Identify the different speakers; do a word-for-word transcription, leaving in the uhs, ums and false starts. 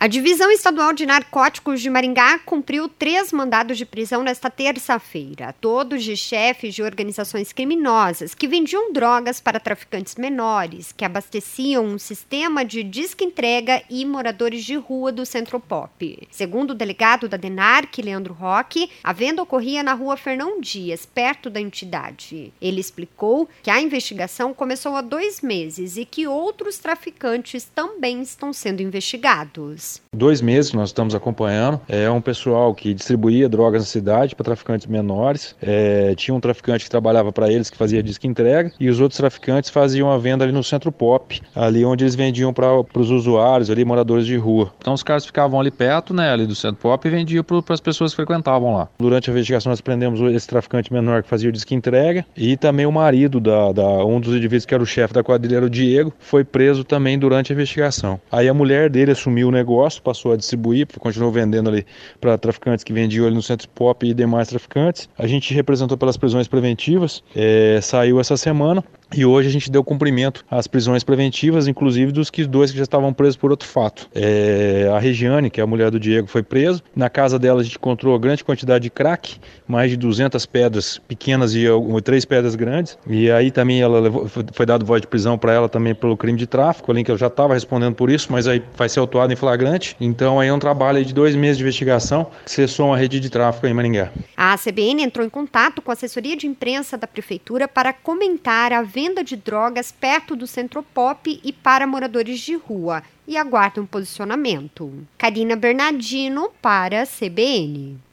Speaker 1: A Divisão Estadual de Narcóticos de Maringá cumpriu três mandados de prisão nesta terça-feira, todos de chefes de organizações criminosas que vendiam drogas para traficantes menores, que abasteciam um sistema de disque-entrega e moradores de rua do Centropop. Segundo o delegado da DENARC, Leandro Roque, a venda ocorria na rua Fernão Dias, perto da entidade. Ele explicou que a investigação começou há dois meses e que outros traficantes também estão sendo investigados.
Speaker 2: Dois meses que nós estamos acompanhando, é um pessoal que distribuía drogas na cidade para traficantes menores, é, tinha um traficante que trabalhava para eles, que fazia disque entrega, e os outros traficantes faziam a venda ali no Centropop, ali onde eles vendiam para os usuários, ali moradores de rua. Então os caras ficavam ali perto, né, ali do Centropop e vendiam para as pessoas que frequentavam lá. Durante a investigação nós prendemos esse traficante menor que fazia o disque entrega, e também o marido da, da um dos indivíduos que era o chefe da quadrilha, era o Diego, foi preso também durante a investigação. Aí a mulher dele assumiu o negócio, passou a distribuir, continuou vendendo ali para traficantes que vendiam ali no Centropop e demais traficantes. A gente representou pelas prisões preventivas, é, saiu essa semana. E hoje a gente deu cumprimento às prisões preventivas, inclusive dos que, dois que já estavam presos por outro fato. É, a Regiane, que é a mulher do Diego, foi presa. Na casa dela a gente encontrou grande quantidade de crack, mais de duzentas pedras pequenas e três pedras grandes. E aí também ela levou, foi dado voz de prisão para ela também pelo crime de tráfico, além que eu já estava respondendo por isso, mas aí vai ser autuado em flagrante. Então aí é um trabalho de dois meses de investigação que cessou uma rede de tráfico em Maringá.
Speaker 1: A C B N entrou em contato com a assessoria de imprensa da Prefeitura para comentar a venda de drogas perto do Centropop e para moradores de rua e aguarda um posicionamento. Karina Bernardino para a C B N.